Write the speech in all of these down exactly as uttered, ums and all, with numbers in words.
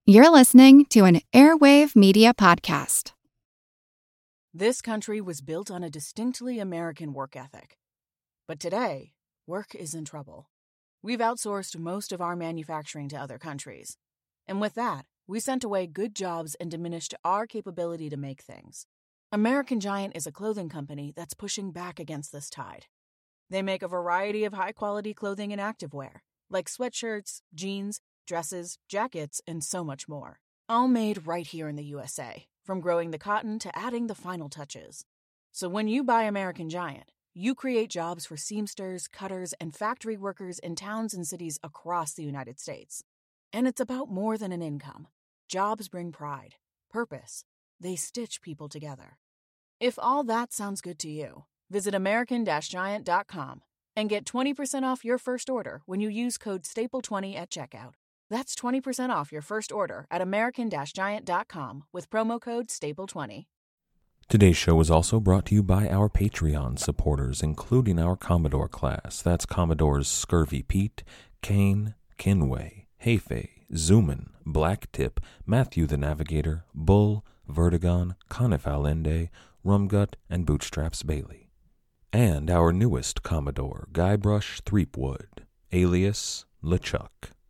You're listening to an Airwave Media Podcast. This country was built on a distinctly American work ethic. But today, work is in trouble. We've outsourced most of our manufacturing to other countries. And with that, we sent away good jobs and diminished our capability to make things. American Giant is a clothing company that's pushing back against this tide. They make a variety of high-quality clothing and activewear, like sweatshirts, jeans, dresses, jackets, and so much more. All made right here in the U S A, from growing the cotton to adding the final touches. So when you buy American Giant, you create jobs for seamsters, cutters, and factory workers in towns and cities across the United States. And it's about more than an income. Jobs bring pride, purpose. They stitch people together. If all that sounds good to you, visit American Giant dot com and get twenty percent off your first order when you use code staple twenty at checkout. That's twenty percent off your first order at American Giant dot com with promo code staple twenty. Today's show is also brought to you by our Patreon supporters, including our Commodore class. That's Commodores Scurvy Pete, Kane, Kinway, Heifei, Zoomin, Blacktip, Matthew the Navigator, Bull, Vertigon, Conif Allende, Rumgut, and Bootstraps Bailey. And our newest Commodore, Guybrush Threepwood, alias LeChuck.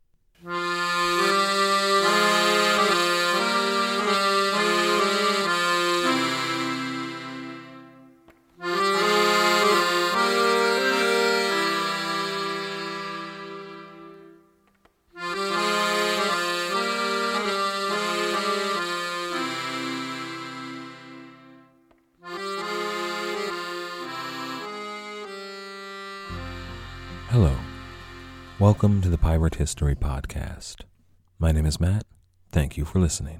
Hello. Welcome to the Pirate History Podcast. My name is Matt. Thank you for listening.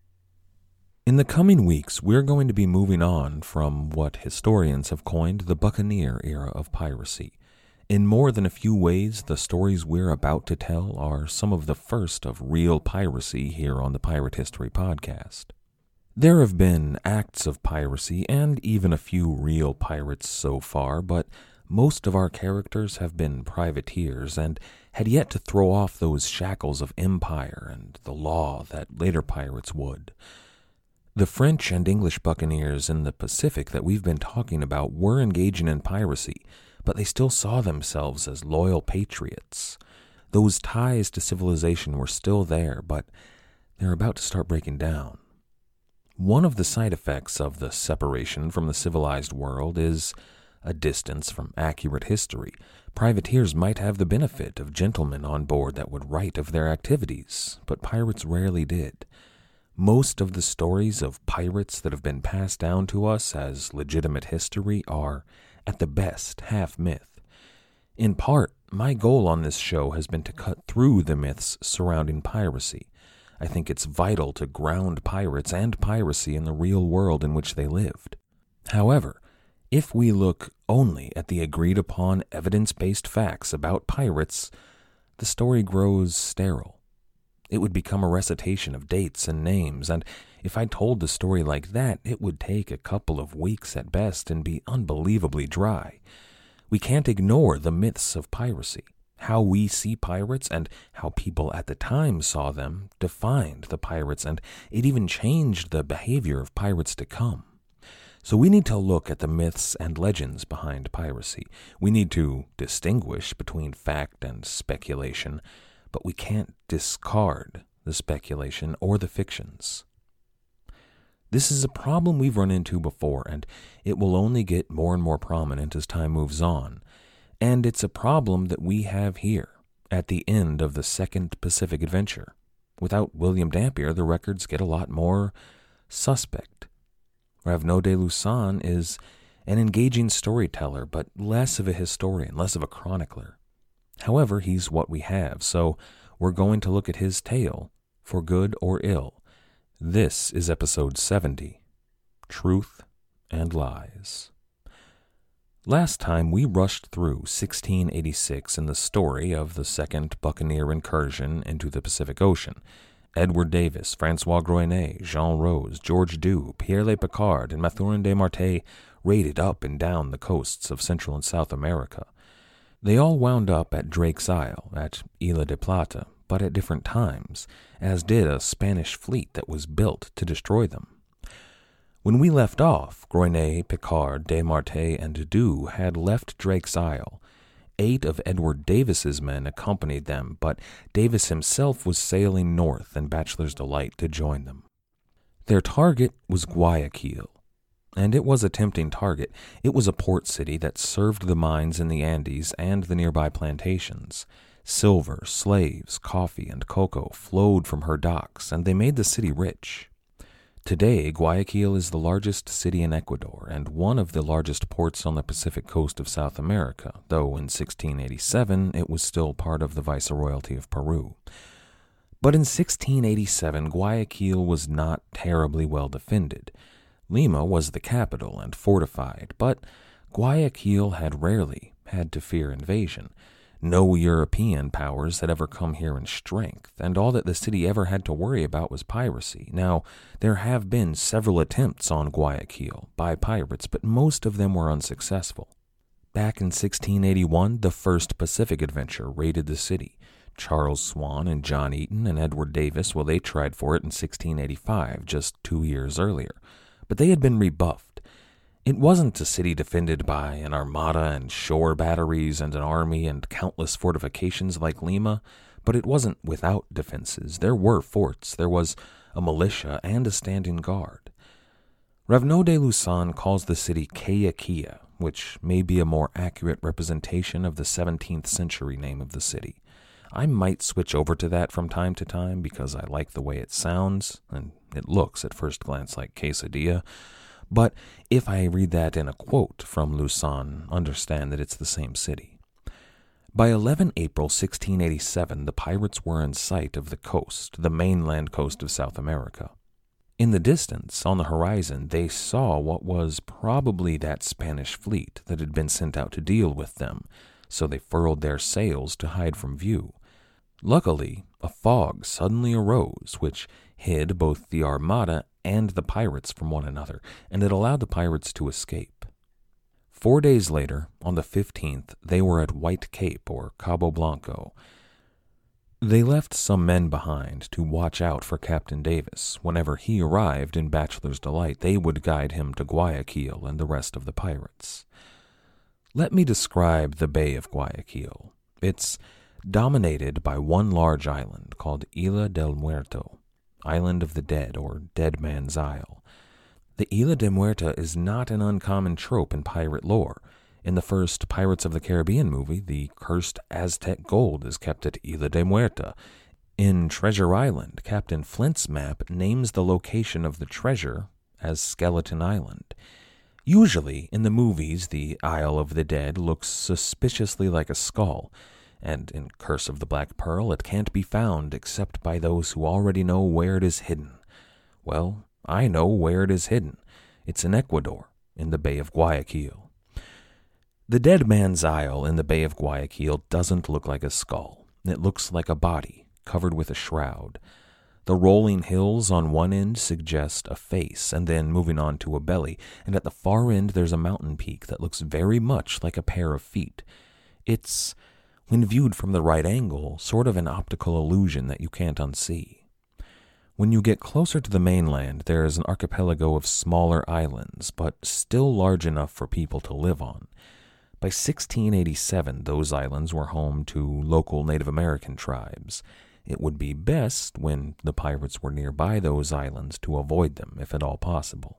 In the coming weeks, we're going to be moving on from what historians have coined the Buccaneer era of piracy. In more than a few ways, the stories we're about to tell are some of the first of real piracy here on the Pirate History Podcast. There have been acts of piracy and even a few real pirates so far, but most of our characters have been privateers and had yet to throw off those shackles of empire and the law that later pirates would. The French and English buccaneers in the Pacific that we've been talking about were engaging in piracy, but they still saw themselves as loyal patriots. Those ties to civilization were still there, but they're about to start breaking down. One of the side effects of the separation from the civilized world is a distance from accurate history. Privateers might have the benefit of gentlemen on board that would write of their activities, but pirates rarely did. Most of the stories of pirates that have been passed down to us as legitimate history are, at the best, half myth. In part, my goal on this show has been to cut through the myths surrounding piracy. I think it's vital to ground pirates and piracy in the real world in which they lived. However, if we look only at the agreed-upon evidence-based facts about pirates, the story grows sterile. It would become a recitation of dates and names, and if I told the story like that, it would take a couple of weeks at best and be unbelievably dry. We can't ignore the myths of piracy. How we see pirates and how people at the time saw them defined the pirates, and it even changed the behavior of pirates to come. So we need to look at the myths and legends behind piracy. We need to distinguish between fact and speculation, but we can't discard the speculation or the fictions. This is a problem we've run into before, and it will only get more and more prominent as time moves on. And it's a problem that we have here, at the end of the Second Pacific Adventure. Without William Dampier, the records get a lot more suspect. Raveneau de Lussan is an engaging storyteller, but less of a historian, less of a chronicler. However, he's what we have, so we're going to look at his tale, for good or ill. This is episode seventy, Truth and Lies. Last time we rushed through sixteen eighty-six in the story of the second Buccaneer incursion into the Pacific Ocean. Edward Davis, Francois Groenet, Jean Rose, George Dew, Pierre Le Picard, and Mathurin de Marte raided up and down the coasts of Central and South America. They all wound up at Drake's Isle, at Isla de Plata, but at different times, as did a Spanish fleet that was built to destroy them. When we left off, Groynet, Picard, Desmarets, and Dew had left Drake's Isle. Eight of Edward Davis's men accompanied them, but Davis himself was sailing north in Bachelor's Delight to join them. Their target was Guayaquil, and it was a tempting target. It was a port city that served the mines in the Andes and the nearby plantations. Silver, slaves, coffee, and cocoa flowed from her docks, and they made the city rich. Today, Guayaquil is the largest city in Ecuador and one of the largest ports on the Pacific coast of South America, though in sixteen eighty-seven it was still part of the Viceroyalty of Peru. But in sixteen eighty-seven, Guayaquil was not terribly well defended. Lima was the capital and fortified, but Guayaquil had rarely had to fear invasion. No European powers had ever come here in strength, and all that the city ever had to worry about was piracy. Now, there have been several attempts on Guayaquil by pirates, but most of them were unsuccessful. Back in sixteen eighty-one, the first Pacific adventure raided the city. Charles Swan and John Eaton and Edward Davis, well, they tried for it in sixteen eighty-five, just two years earlier. But they had been rebuffed. It wasn't a city defended by an armada and shore batteries and an army and countless fortifications like Lima, but it wasn't without defenses. There were forts, there was a militia, and a standing guard. Ravenel de Lussan calls the city Kayakia, which may be a more accurate representation of the seventeenth century name of the city. I might switch over to that from time to time because I like the way it sounds, and it looks at first glance like quesadilla. But if I read that in a quote from Lussan, understand that it's the same city. By the eleventh of April sixteen eighty-seven, the pirates were in sight of the coast, the mainland coast of South America. In the distance, on the horizon, they saw what was probably that Spanish fleet that had been sent out to deal with them, so they furled their sails to hide from view. Luckily, a fog suddenly arose, which hid both the armada and the pirates from one another, and it allowed the pirates to escape. Four days later, on the fifteenth, they were at White Cape, or Cabo Blanco. They left some men behind to watch out for Captain Davis. Whenever he arrived in Bachelor's Delight, they would guide him to Guayaquil and the rest of the pirates. Let me describe the Bay of Guayaquil. It's dominated by one large island called Isla del Muerto, Island of the Dead, or Dead Man's Isle. The Isla de Muerta is not an uncommon trope in pirate lore. In the first Pirates of the Caribbean movie, the cursed Aztec gold is kept at Isla de Muerta. In Treasure Island, Captain Flint's map names the location of the treasure as Skeleton Island. Usually, in the movies, the Isle of the Dead looks suspiciously like a skull, and in Curse of the Black Pearl, it can't be found except by those who already know where it is hidden. Well, I know where it is hidden. It's in Ecuador, in the Bay of Guayaquil. The Dead Man's Isle in the Bay of Guayaquil doesn't look like a skull. It looks like a body, covered with a shroud. The rolling hills on one end suggest a face, and then moving on to a belly, and at the far end there's a mountain peak that looks very much like a pair of feet. It's, when viewed from the right angle, sort of an optical illusion that you can't unsee. When you get closer to the mainland, there is an archipelago of smaller islands, but still large enough for people to live on. By sixteen eighty-seven, those islands were home to local Native American tribes. It would be best, when the pirates were nearby those islands, to avoid them, if at all possible.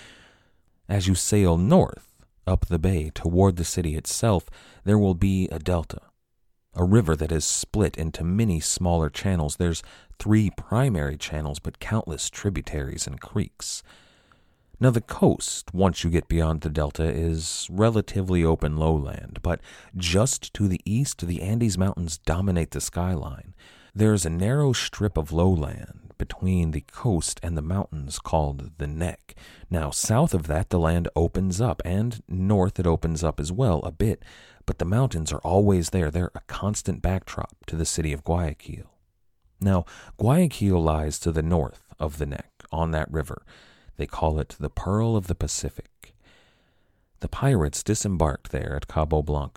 As you sail north, up the bay, toward the city itself, there will be a delta, a river that is split into many smaller channels. There's three primary channels, but countless tributaries and creeks. Now, the coast, once you get beyond the delta, is relatively open lowland, but just to the east, the Andes Mountains dominate the skyline. There's a narrow strip of lowland between the coast and the mountains called the Neck. Now, south of that, the land opens up, and north it opens up as well a bit, but the mountains are always there. They're a constant backdrop to the city of Guayaquil. Now, Guayaquil lies to the north of the Neck, on that river. They call it the Pearl of the Pacific. The pirates disembarked there at Cabo Blanco.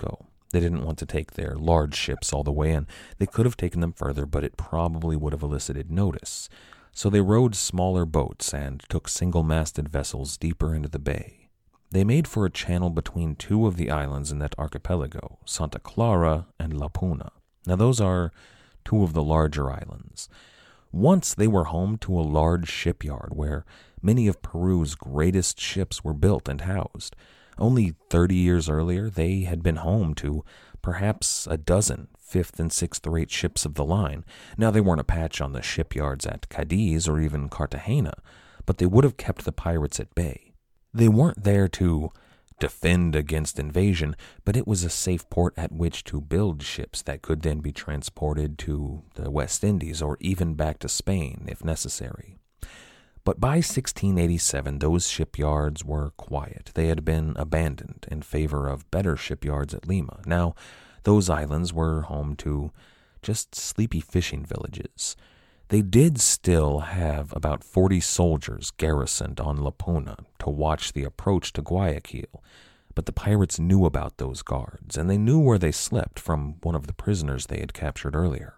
They didn't want to take their large ships all the way, and they could have taken them further, but it probably would have elicited notice. So they rowed smaller boats and took single-masted vessels deeper into the bay. They made for a channel between two of the islands in that archipelago, Santa Clara and La Puna. Now those are two of the larger islands. Once they were home to a large shipyard where many of Peru's greatest ships were built and housed. Only thirty years earlier, they had been home to perhaps a dozen fifth and sixth rate ships of the line. Now, they weren't a patch on the shipyards at Cadiz or even Cartagena, but they would have kept the pirates at bay. They weren't there to defend against invasion, but it was a safe port at which to build ships that could then be transported to the West Indies or even back to Spain if necessary. But by sixteen eighty-seven, those shipyards were quiet. They had been abandoned in favor of better shipyards at Lima. Now, those islands were home to just sleepy fishing villages. They did still have about forty soldiers garrisoned on La Puna to watch the approach to Guayaquil, but the pirates knew about those guards, and they knew where they slept from one of the prisoners they had captured earlier.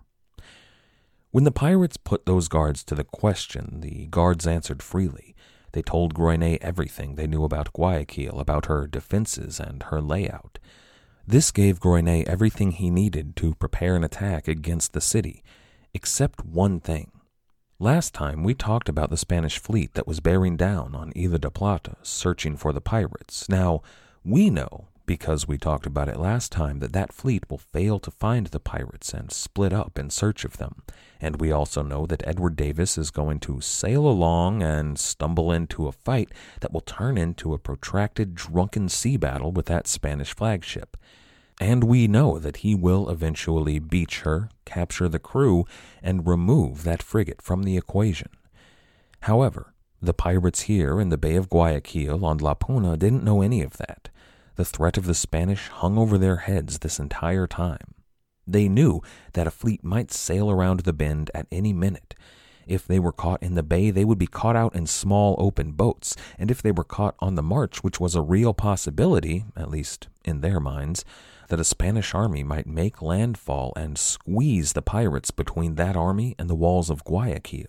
When the pirates put those guards to the question, the guards answered freely. They told Groyne everything they knew about Guayaquil, about her defenses and her layout. This gave Groyne everything he needed to prepare an attack against the city, except one thing. Last time we talked about the Spanish fleet that was bearing down on Isla de Plata, searching for the pirates. Now, we know, because we talked about it last time, that that fleet will fail to find the pirates and split up in search of them. And we also know that Edward Davis is going to sail along and stumble into a fight that will turn into a protracted drunken sea battle with that Spanish flagship. And we know that he will eventually beach her, capture the crew, and remove that frigate from the equation. However, the pirates here in the Bay of Guayaquil on La Puna didn't know any of that. The threat of the Spanish hung over their heads this entire time. They knew that a fleet might sail around the bend at any minute. If they were caught in the bay, they would be caught out in small open boats, and if they were caught on the march, which was a real possibility, at least in their minds, that a Spanish army might make landfall and squeeze the pirates between that army and the walls of Guayaquil.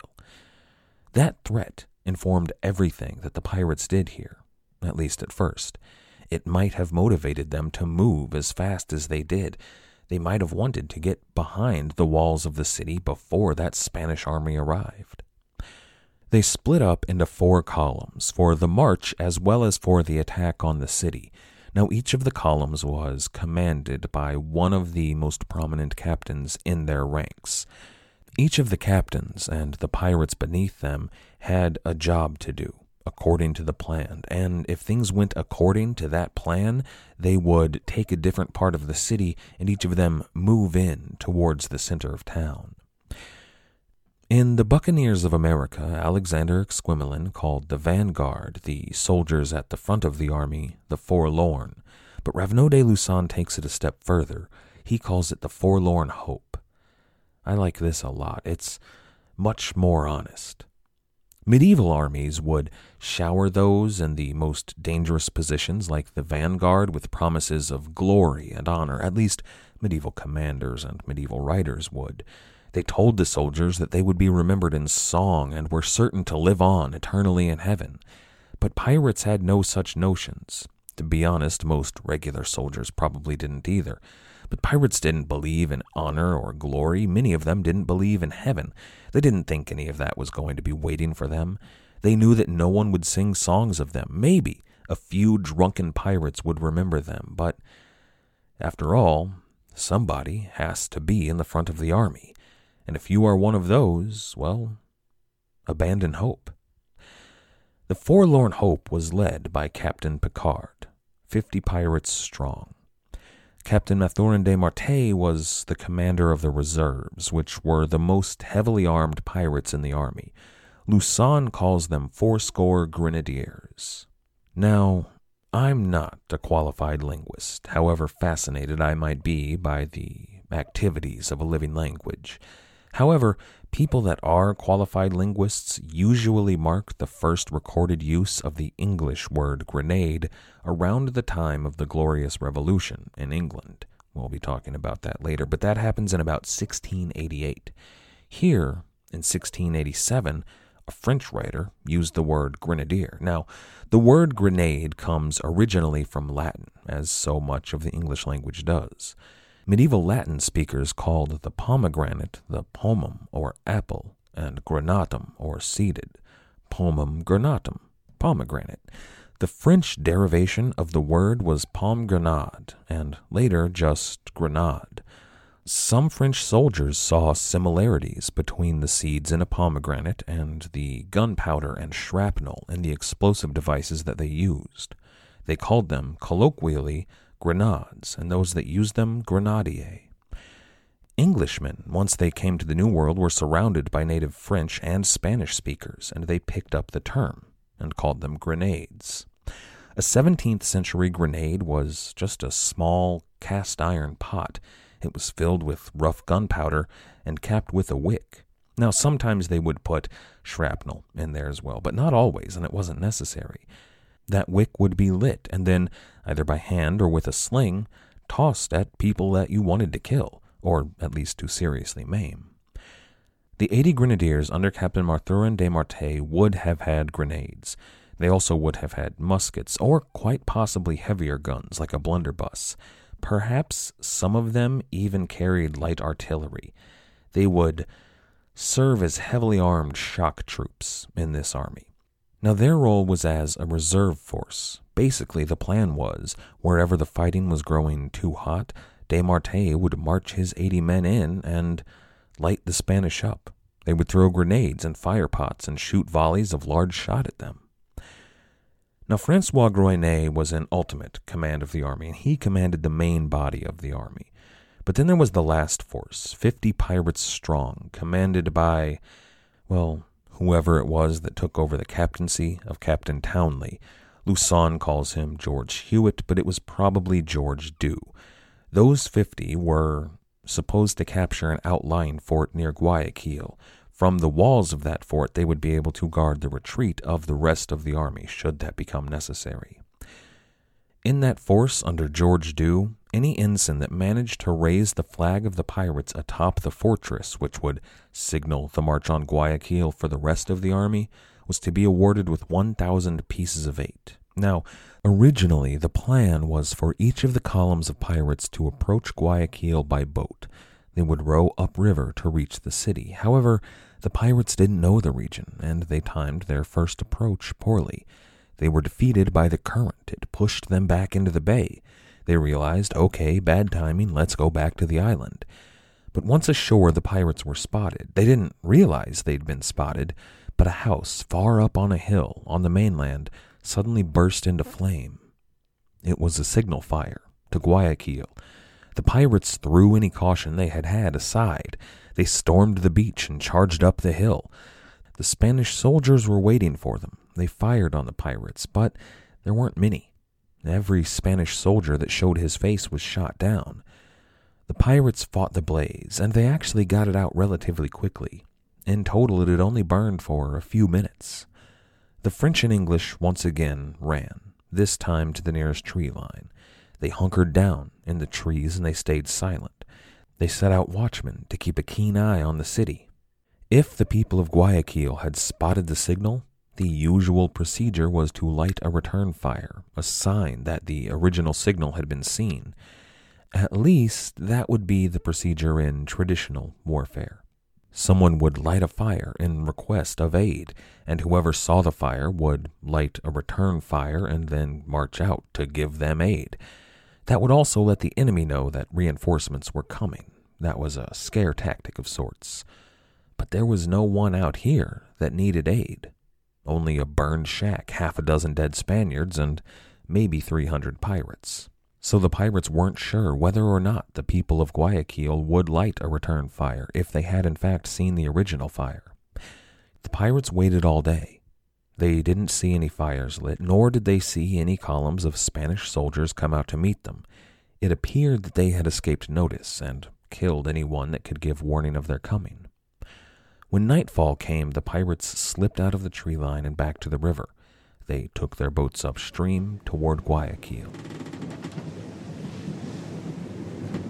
That threat informed everything that the pirates did here, at least at first. It might have motivated them to move as fast as they did. They might have wanted to get behind the walls of the city before that Spanish army arrived. They split up into four columns for the march as well as for the attack on the city. Now, each of the columns was commanded by one of the most prominent captains in their ranks. Each of the captains and the pirates beneath them had a job to do, according to the plan, and if things went according to that plan, they would take a different part of the city and each of them move in towards the center of town. In the Buccaneers of America, Alexander Exquemelin called the vanguard, the soldiers at the front of the army, the forlorn, but Raveneau de Lussan takes it a step further. He calls it the forlorn hope. I like this a lot. It's much more honest. Medieval armies would shower those in the most dangerous positions like the vanguard with promises of glory and honor. At least medieval commanders and medieval writers would. They told the soldiers that they would be remembered in song and were certain to live on eternally in heaven. But pirates had no such notions. To be honest, most regular soldiers probably didn't either. But pirates didn't believe in honor or glory. Many of them didn't believe in heaven. They didn't think any of that was going to be waiting for them. They knew that no one would sing songs of them. Maybe a few drunken pirates would remember them. But after all, somebody has to be in the front of the army. And if you are one of those, well, abandon hope. The forlorn hope was led by Captain Picard, fifty pirates strong. Captain Mathurin de Marte was the commander of the reserves, which were the most heavily armed pirates in the army. Lussan calls them fourscore grenadiers. Now, I'm not a qualified linguist, however fascinated I might be by the activities of a living language. However, people that are qualified linguists usually mark the first recorded use of the English word grenade around the time of the Glorious Revolution in England, We'll be talking about that later, but that happens in about sixteen eighty-eight. Here, in sixteen eighty-seven, a French writer used the word grenadier. Now, the word grenade comes originally from Latin, as so much of the English language does. Medieval Latin speakers called the pomegranate the pomum, or apple, and granatum, or seeded, pomum granatum, pomegranate. The French derivation of the word was pomme grenade, and later just grenade. Some French soldiers saw similarities between the seeds in a pomegranate and the gunpowder and shrapnel in the explosive devices that they used. They called them, colloquially, grenades, and those that used them, grenadiers. Englishmen, once they came to the New World, were surrounded by native French and Spanish speakers, and they picked up the term and called them grenades. A seventeenth century grenade was just a small cast iron pot. It was filled with rough gunpowder and capped with a wick. Now, sometimes they would put shrapnel in there as well, but not always, and it wasn't necessary. That wick would be lit, and then, either by hand or with a sling, tossed at people that you wanted to kill, or at least to seriously maim. The eighty grenadiers under Captain Mathurin de Marté would have had grenades. They also would have had muskets, or quite possibly heavier guns, like a blunderbuss. Perhaps some of them even carried light artillery. They would serve as heavily armed shock troops in this army. Now, their role was as a reserve force. Basically, the plan was, wherever the fighting was growing too hot, de Marté would march his eighty men in and light the Spanish up. They would throw grenades and fire pots and shoot volleys of large shot at them. Now, Francois Groenet was in ultimate command of the army, and he commanded the main body of the army. But then there was the last force, fifty pirates strong, commanded by, well, whoever it was that took over the captaincy of Captain Townley. Lussan calls him George Hewitt, but it was probably George Dew. Those fifty were supposed to capture an outlying fort near Guayaquil. From the walls of that fort, they would be able to guard the retreat of the rest of the army, should that become necessary. In that force, under George Dew, any ensign that managed to raise the flag of the pirates atop the fortress, which would signal the march on Guayaquil for the rest of the army, was to be awarded with one thousand pieces of eight. Now, originally, the plan was for each of the columns of pirates to approach Guayaquil by boat. They would row upriver to reach the city. However, the pirates didn't know the region, and they timed their first approach poorly. They were defeated by the current. It pushed them back into the bay. They realized, okay, bad timing, let's go back to the island. But once ashore, the pirates were spotted. They didn't realize they'd been spotted, but a house far up on a hill on the mainland suddenly burst into flame. It was a signal fire to Guayaquil. The pirates threw any caution they had had aside. They stormed the beach and charged up the hill. The Spanish soldiers were waiting for them. They fired on the pirates, but there weren't many. Every Spanish soldier that showed his face was shot down. The pirates fought the blaze, and they actually got it out relatively quickly. In total, it had only burned for a few minutes. The French and English once again ran, this time to the nearest tree line. They hunkered down in the trees and they stayed silent. They set out watchmen to keep a keen eye on the city. If the people of Guayaquil had spotted the signal, the usual procedure was to light a return fire, a sign that the original signal had been seen. At least that would be the procedure in traditional warfare. Someone would light a fire in request of aid, and whoever saw the fire would light a return fire and then march out to give them aid. That would also let the enemy know that reinforcements were coming. That was a scare tactic of sorts. But there was no one out here that needed aid. Only a burned shack, half a dozen dead Spaniards, and maybe three hundred pirates. So the pirates weren't sure whether or not the people of Guayaquil would light a return fire if they had in fact seen the original fire. The pirates waited all day. They didn't see any fires lit, nor did they see any columns of Spanish soldiers come out to meet them. It appeared that they had escaped notice and killed anyone that could give warning of their coming. When nightfall came, the pirates slipped out of the tree line and back to the river. They took their boats upstream toward Guayaquil.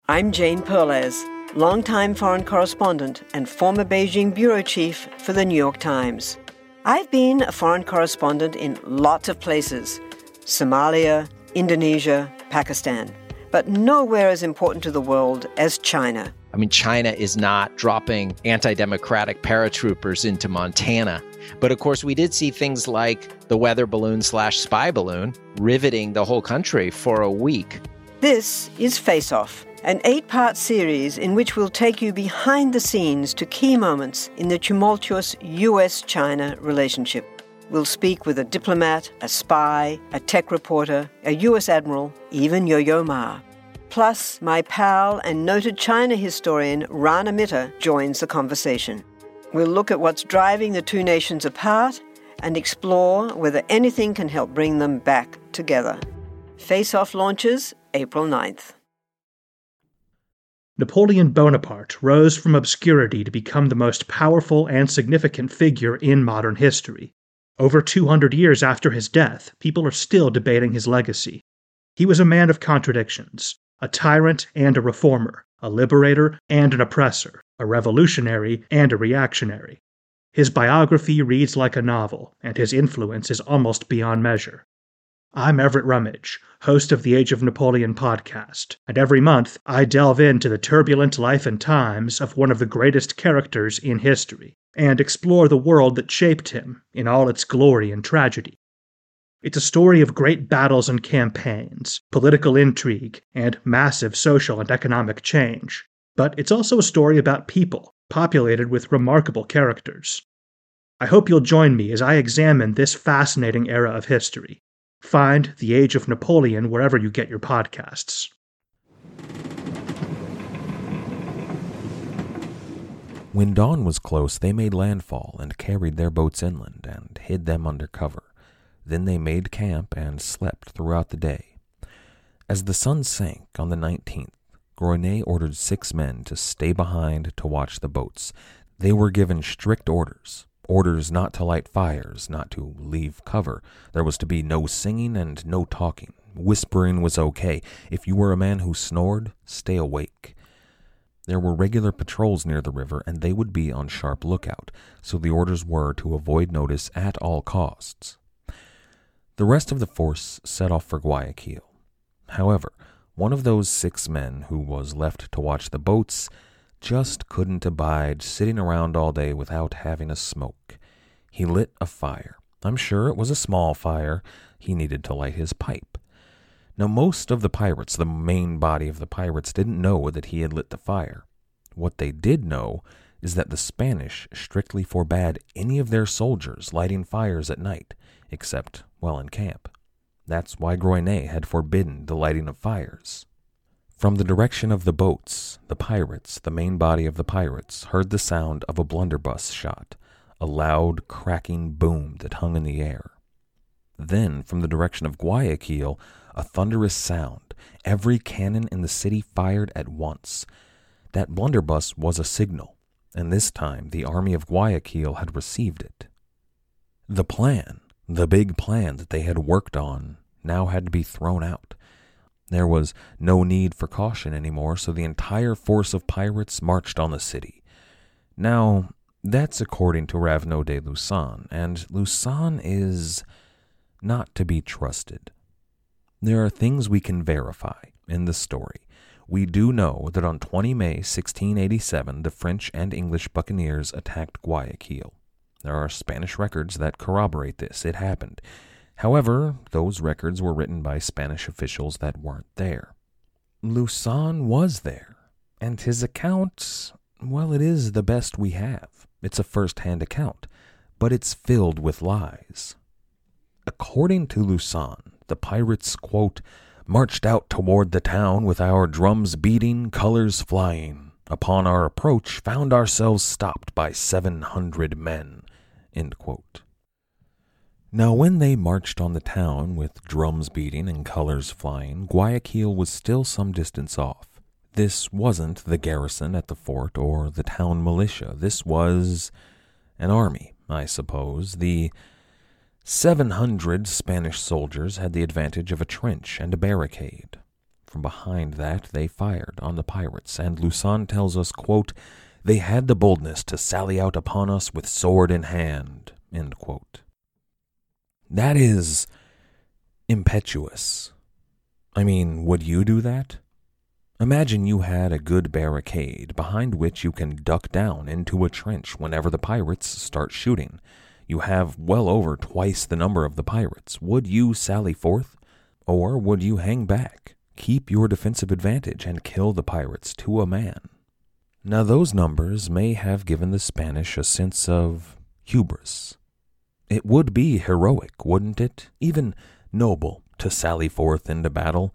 I'm Jane Perlez, longtime foreign correspondent and former Beijing bureau chief for the New York Times. I've been a foreign correspondent in lots of places: Somalia, Indonesia, Pakistan, but nowhere as important to the world as China. I mean, China is not dropping anti-democratic paratroopers into Montana. But of course, we did see things like the weather balloon slash spy balloon riveting the whole country for a week. This is Face Off, an eight-part series in which we'll take you behind the scenes to key moments in the tumultuous U S China relationship. We'll speak with a diplomat, a spy, a tech reporter, a U S admiral, even Yo-Yo Ma. Plus, my pal and noted China historian Rana Mitter joins the conversation. We'll look at what's driving the two nations apart and explore whether anything can help bring them back together. Face Off launches April ninth. Napoleon Bonaparte rose from obscurity to become the most powerful and significant figure in modern history. Over two hundred years after his death, people are still debating his legacy. He was a man of contradictions, a tyrant and a reformer, a liberator and an oppressor, a revolutionary and a reactionary. His biography reads like a novel, and his influence is almost beyond measure. I'm Everett Rummage, host of the Age of Napoleon podcast, and every month I delve into the turbulent life and times of one of the greatest characters in history, and explore the world that shaped him in all its glory and tragedy. It's a story of great battles and campaigns, political intrigue, and massive social and economic change. But it's also a story about people, populated with remarkable characters. I hope you'll join me as I examine this fascinating era of history. Find The Age of Napoleon wherever you get your podcasts. When dawn was close, they made landfall and carried their boats inland and hid them under cover. Then they made camp and slept throughout the day. As the sun sank on the nineteenth, Groenet ordered six men to stay behind to watch the boats. They were given strict orders. Orders not to light fires, not to leave cover. There was to be no singing and no talking. Whispering was okay. If you were a man who snored, stay awake. There were regular patrols near the river, and they would be on sharp lookout, so the orders were to avoid notice at all costs. The rest of the force set off for Guayaquil. However, one of those six men who was left to watch the boats just couldn't abide sitting around all day without having a smoke. He lit a fire. I'm sure it was a small fire. He needed to light his pipe. Now, most of the pirates, the main body of the pirates, didn't know that he had lit the fire. What they did know is that the Spanish strictly forbade any of their soldiers lighting fires at night, except while in camp. That's why Groenet had forbidden the lighting of fires. From the direction of the boats, the pirates, the main body of the pirates, heard the sound of a blunderbuss shot, a loud, cracking boom that hung in the air. Then, from the direction of Guayaquil, a thunderous sound. Every cannon in the city fired at once. That blunderbuss was a signal, and this time the army of Guayaquil had received it. The plan, the big plan that they had worked on, now had to be thrown out. There was no need for caution anymore, so the entire force of pirates marched on the city. Now, that's according to Raveneau de Lussan, and Lussan is not to be trusted. There are things we can verify in the story. We do know that on the twentieth of May, sixteen eighty-seven, the French and English buccaneers attacked Guayaquil. There are Spanish records that corroborate this. It happened. However, those records were written by Spanish officials that weren't there. Lussan was there, and his account, well, it is the best we have. It's a first-hand account, but it's filled with lies. According to Lussan, the pirates, quote, marched out toward the town with our drums beating, colors flying. Upon our approach, found ourselves stopped by seven hundred men, end quote. Now, when they marched on the town with drums beating and colors flying, Guayaquil was still some distance off. This wasn't the garrison at the fort or the town militia. This was an army, I suppose. The seven hundred Spanish soldiers had the advantage of a trench and a barricade. from behind that, they fired on the pirates, and Lucan tells us, quote, "They had the boldness to sally out upon us with sword in hand," end quote. That is impetuous. I mean, would you do that? Imagine you had a good barricade behind which you can duck down into a trench whenever the pirates start shooting. You have well over twice the number of the pirates. Would you sally forth? Or would you hang back, keep your defensive advantage, and kill the pirates to a man? Now those numbers may have given the Spanish a sense of hubris. It would be heroic, wouldn't it? Even noble to sally forth into battle.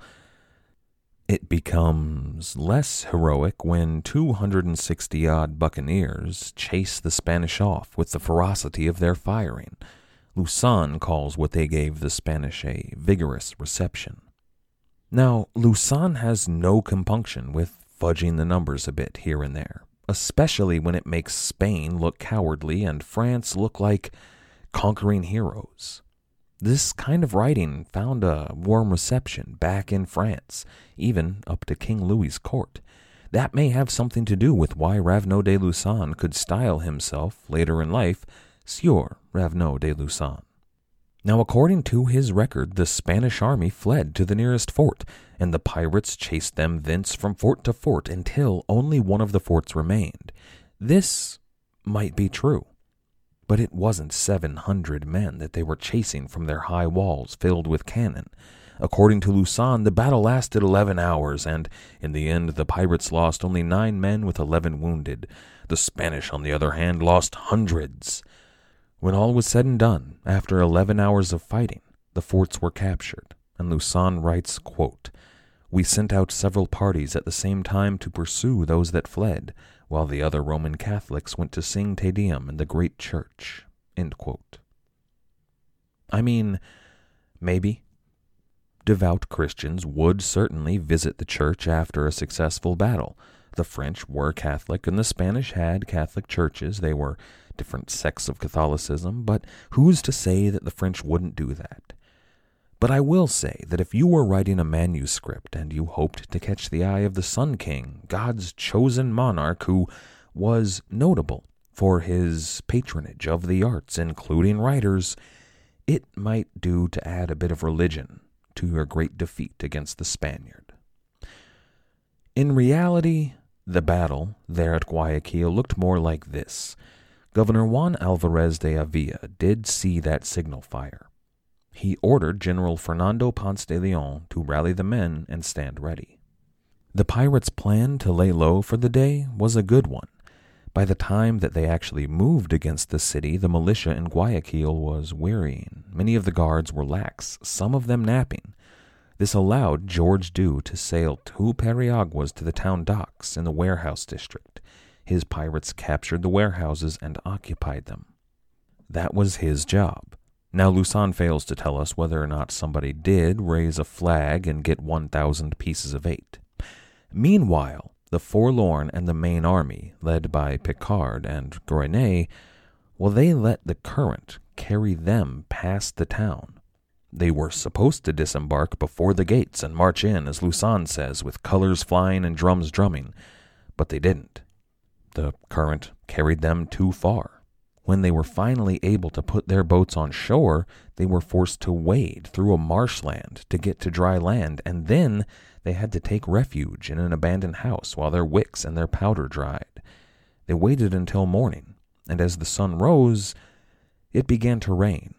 It becomes less heroic when two hundred sixty-odd buccaneers chase the Spanish off with the ferocity of their firing. Lucan calls what they gave the Spanish a vigorous reception. Now, Lucan has no compunction with fudging the numbers a bit here and there, especially when it makes Spain look cowardly and France look like conquering heroes. This kind of writing found a warm reception back in France, even up to King Louis's court. That may have something to do with why Raveneau de Lucan could style himself, later in life, Sieur Raveneau de Lucan. Now, according to his record, the Spanish army fled to the nearest fort, and the pirates chased them thence from fort to fort until only one of the forts remained. This might be true. But it wasn't seven hundred men that they were chasing from their high walls filled with cannon. According to Lucan, the battle lasted eleven hours, and in the end the pirates lost only nine men with eleven wounded. The Spanish, on the other hand, lost hundreds. When all was said and done, after eleven hours of fighting, the forts were captured, and Lucan writes, quote, "We sent out several parties at the same time to pursue those that fled, while the other Roman Catholics went to sing Te Deum in the great church." End quote. I mean, maybe. Devout Christians would certainly visit the church after a successful battle. The French were Catholic, and the Spanish had Catholic churches. They were different sects of Catholicism, but who's to say that the French wouldn't do that? But I will say that if you were writing a manuscript and you hoped to catch the eye of the Sun King, God's chosen monarch who was notable for his patronage of the arts, including writers, it might do to add a bit of religion to your great defeat against the Spaniard. In reality, the battle there at Guayaquil looked more like this. Governor Juan Alvarez de Avila did see that signal fire. He ordered General Fernando Ponce de Leon to rally the men and stand ready. The pirates' plan to lay low for the day was a good one. By the time that they actually moved against the city, the militia in Guayaquil was wearying. Many of the guards were lax, some of them napping. This allowed George Dew to sail two periaguas to the town docks in the warehouse district. His pirates captured the warehouses and occupied them. That was his job. Now, Lucan fails to tell us whether or not somebody did raise a flag and get one thousand pieces of eight. Meanwhile, the Forlorn and the main army, led by Picard and Gournay, well, they let the current carry them past the town. They were supposed to disembark before the gates and march in, as Lucan says, with colors flying and drums drumming, but they didn't. The current carried them too far. When they were finally able to put their boats on shore, they were forced to wade through a marshland to get to dry land, and then they had to take refuge in an abandoned house while their wicks and their powder dried. They waited until morning, and as the sun rose, it began to rain.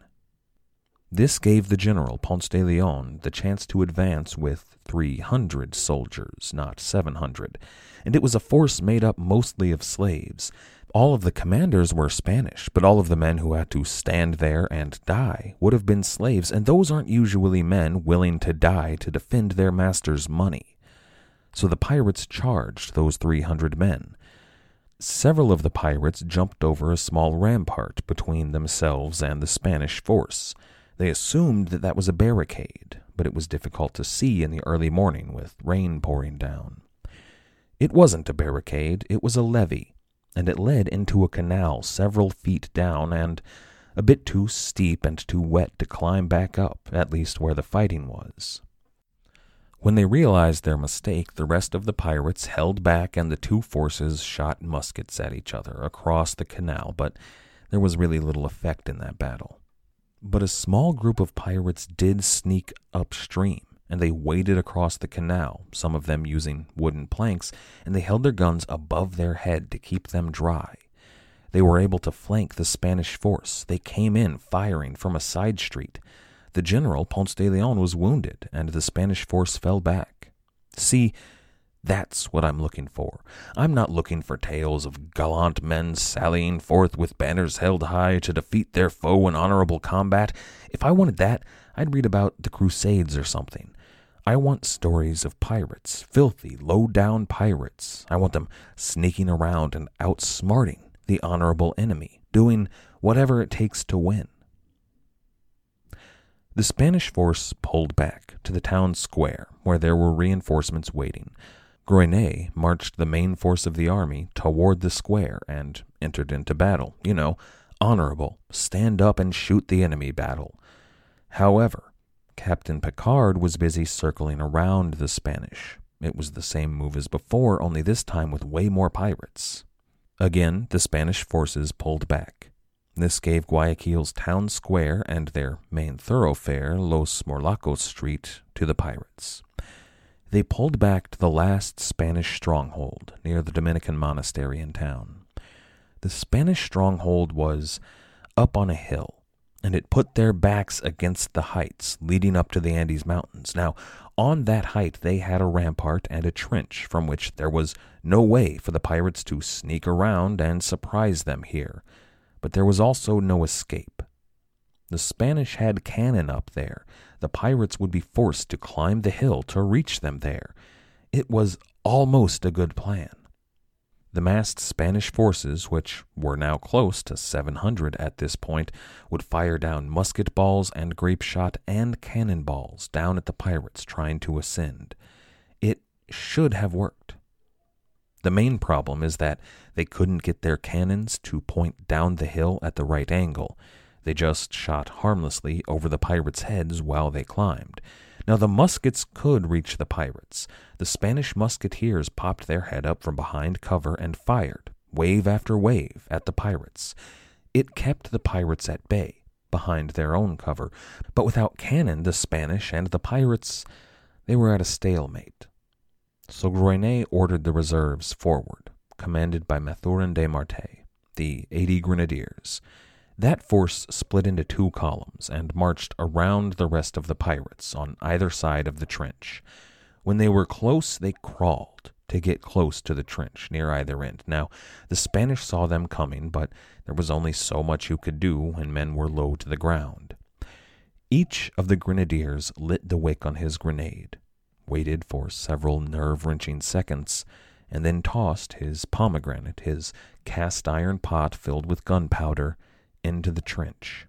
This gave the general, Ponce de Leon, the chance to advance with three hundred soldiers, not seven hundred, and it was a force made up mostly of slaves. All of the commanders were Spanish, but all of the men who had to stand there and die would have been slaves, and those aren't usually men willing to die to defend their master's money. So the pirates charged those three hundred men. Several of the pirates jumped over a small rampart between themselves and the Spanish force. They assumed that that was a barricade, but it was difficult to see in the early morning with rain pouring down. It wasn't a barricade, it was a levee, and it led into a canal several feet down and a bit too steep and too wet to climb back up, at least where the fighting was. When they realized their mistake, the rest of the pirates held back and the two forces shot muskets at each other across the canal, but there was really little effect in that battle. But a small group of pirates did sneak upstream, and they waded across the canal, some of them using wooden planks, and they held their guns above their head to keep them dry. They were able to flank the Spanish force. They came in firing from a side street. The general, Ponce de Leon, was wounded, and the Spanish force fell back. See, that's what I'm looking for. I'm not looking for tales of gallant men sallying forth with banners held high to defeat their foe in honorable combat. If I wanted that, I'd read about the Crusades or something. I want stories of pirates, filthy, low-down pirates. I want them sneaking around and outsmarting the honorable enemy, doing whatever it takes to win. The Spanish force pulled back to the town square, where there were reinforcements waiting. Groenet marched the main force of the army toward the square and entered into battle. You know, honorable, stand up and shoot the enemy battle. However, Captain Picard was busy circling around the Spanish. It was the same move as before, only this time with way more pirates. Again, the Spanish forces pulled back. This gave Guayaquil's town square and their main thoroughfare, Los Morlacos Street, to the pirates. They pulled back to the last Spanish stronghold near the Dominican monastery in town. The Spanish stronghold was up on a hill, and it put their backs against the heights leading up to the Andes Mountains. Now, on that height they had a rampart and a trench from which there was no way for the pirates to sneak around and surprise them here. But there was also no escape. The Spanish had cannon up there. The pirates would be forced to climb the hill to reach them there. It was almost a good plan. The massed Spanish forces, which were now close to seven hundred at this point, would fire down musket balls and grape shot and cannonballs down at the pirates trying to ascend. It should have worked. The main problem is that they couldn't get their cannons to point down the hill at the right angle. They just shot harmlessly over the pirates' heads while they climbed. Now the muskets could reach the pirates. The Spanish musketeers popped their head up from behind cover and fired, wave after wave, at the pirates. It kept the pirates at bay, behind their own cover, but without cannon, the Spanish and the pirates, they were at a stalemate. So Groenet ordered the reserves forward, commanded by Mathurin de Marte, the eighty grenadiers. That force split into two columns and marched around the rest of the pirates on either side of the trench. When they were close, they crawled to get close to the trench near either end. Now, the Spanish saw them coming, but there was only so much you could do when men were low to the ground. Each of the grenadiers lit the wick on his grenade, waited for several nerve-wrenching seconds, and then tossed his pomegranate, his cast-iron pot filled with gunpowder, into the trench.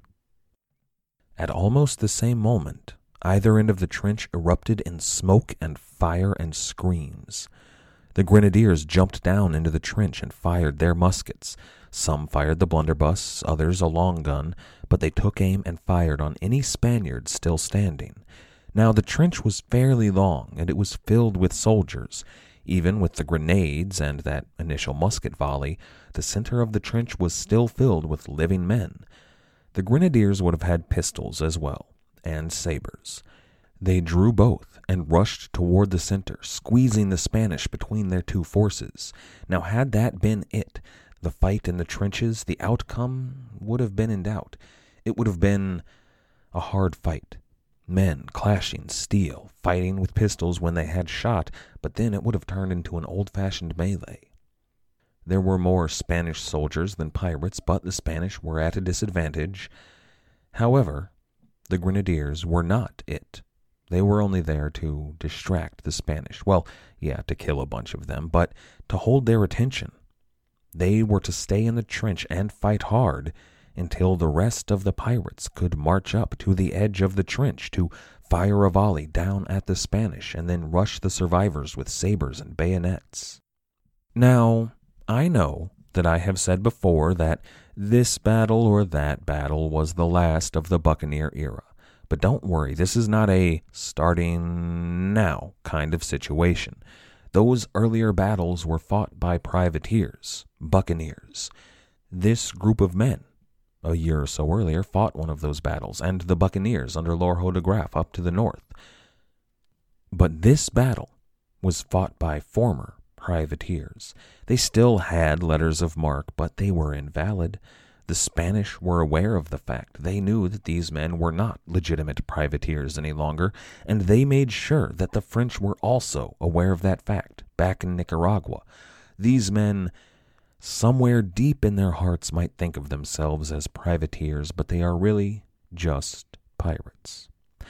At almost the same moment, either end of the trench erupted in smoke and fire and screams. The grenadiers jumped down into the trench and fired their muskets. Some fired the blunderbuss, others a long gun, but they took aim and fired on any Spaniards still standing. Now the trench was fairly long, and it was filled with soldiers. Even with the grenades and that initial musket volley, the center of the trench was still filled with living men. The grenadiers would have had pistols as well, and sabers. They drew both and rushed toward the center, squeezing the Spanish between their two forces. Now, had that been it, the fight in the trenches, the outcome would have been in doubt. It would have been a hard fight. Men clashing steel, fighting with pistols when they had shot, but then it would have turned into an old-fashioned melee. There were more Spanish soldiers than pirates, but the Spanish were at a disadvantage. However, the grenadiers were not it. They were only there to distract the Spanish. Well, yeah, to kill a bunch of them, but to hold their attention. They were to stay in the trench and fight hard until the rest of the pirates could march up to the edge of the trench to fire a volley down at the Spanish and then rush the survivors with sabers and bayonets. Now, I know that I have said before that this battle or that battle was the last of the Buccaneer era, But don't worry, this is not a starting now kind of situation. Those earlier battles were fought by privateers, buccaneers. This group of men, a year or so earlier, fought one of those battles, and the buccaneers under Lorho de Graaf up to the north. But this battle was fought by former privateers. They still had letters of marque, but they were invalid. The Spanish were aware of the fact. They knew that these men were not legitimate privateers any longer, and they made sure that the French were also aware of that fact back in Nicaragua. These men, somewhere deep in their hearts, might think of themselves as privateers, but they are really just pirates.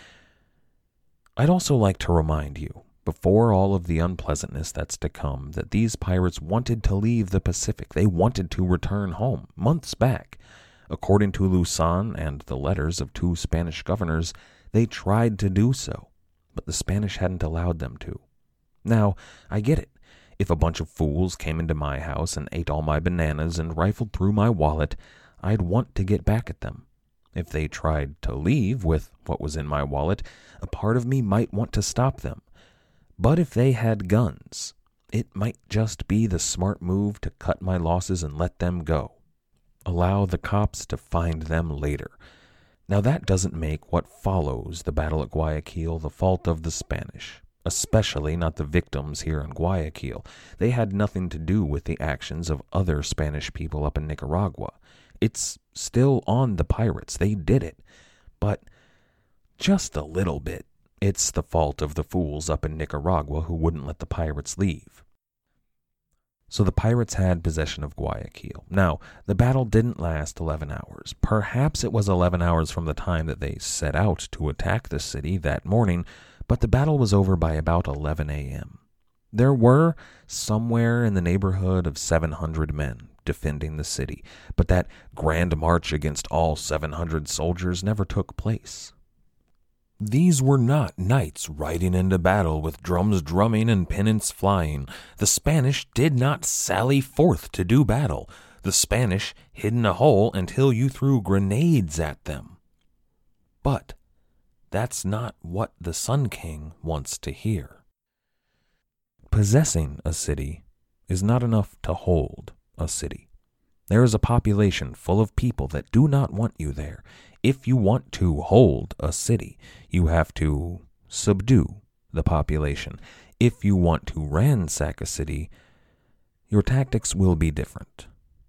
I'd also like to remind you, before all of the unpleasantness that's to come, that these pirates wanted to leave the Pacific. They wanted to return home months back. According to Luzon and the letters of two Spanish governors, they tried to do so, but the Spanish hadn't allowed them to. Now, I get it. If a bunch of fools came into my house and ate all my bananas and rifled through my wallet, I'd want to get back at them. If they tried to leave with what was in my wallet, a part of me might want to stop them. But if they had guns, it might just be the smart move to cut my losses and let them go. Allow the cops to find them later. Now that doesn't make what follows the battle at Guayaquil the fault of the Spanish, especially not the victims here in Guayaquil. They had nothing to do with the actions of other Spanish people up in Nicaragua. It's still on the pirates. They did it. But just a little bit. It's the fault of the fools up in Nicaragua who wouldn't let the pirates leave. So the pirates had possession of Guayaquil. Now, the battle didn't last eleven hours. Perhaps it was eleven hours from the time that they set out to attack the city that morning, but the battle was over by about eleven a.m. There were somewhere in the neighborhood of seven hundred men defending the city, but that grand march against all seven hundred soldiers never took place. These were not knights riding into battle with drums drumming and pennants flying. The Spanish did not sally forth to do battle. The Spanish hid in a hole until you threw grenades at them. But that's not what the Sun King wants to hear. Possessing a city is not enough to hold a city. There is a population full of people that do not want you there. If you want to hold a city, you have to subdue the population. If you want to ransack a city, your tactics will be different.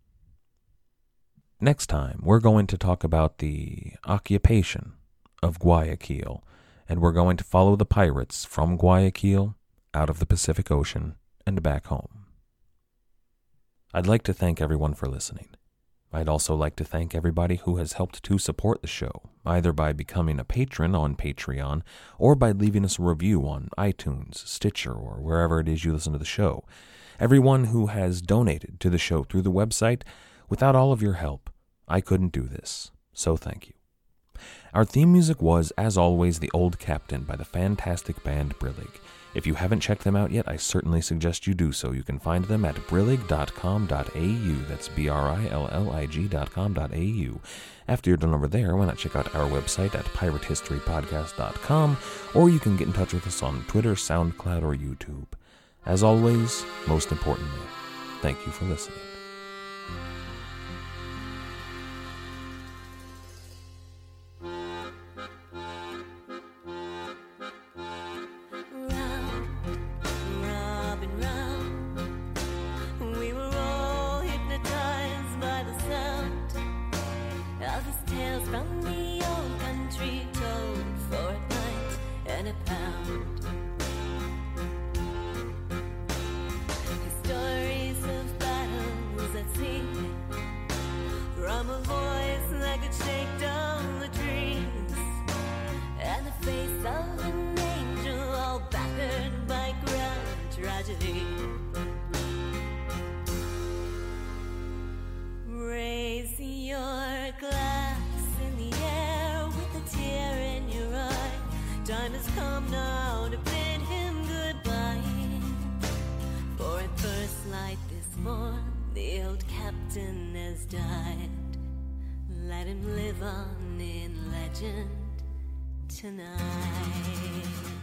Next time, we're going to talk about the occupation of Guayaquil, and we're going to follow the pirates from Guayaquil out of the Pacific Ocean and back home. I'd like to thank everyone for listening. I'd also like to thank everybody who has helped to support the show, either by becoming a patron on Patreon or by leaving us a review on iTunes, Stitcher, or wherever it is you listen to the show. Everyone who has donated to the show through the website, without all of your help, I couldn't do this, so thank you. Our theme music was, as always, The Old Captain by the fantastic band Brillig. If you haven't checked them out yet, I certainly suggest you do so. You can find them at brillig dot com dot a u. That's B R I L L I G dot com dot a u. After you're done over there, why not check out our website at pirate history podcast dot com, or you can get in touch with us on Twitter, SoundCloud, or YouTube. As always, most importantly, thank you for listening. Raise your glass in the air with a tear in your eye. Time has come now to bid him goodbye. For at first light this morn, the old captain has died. Let him live on in legend tonight.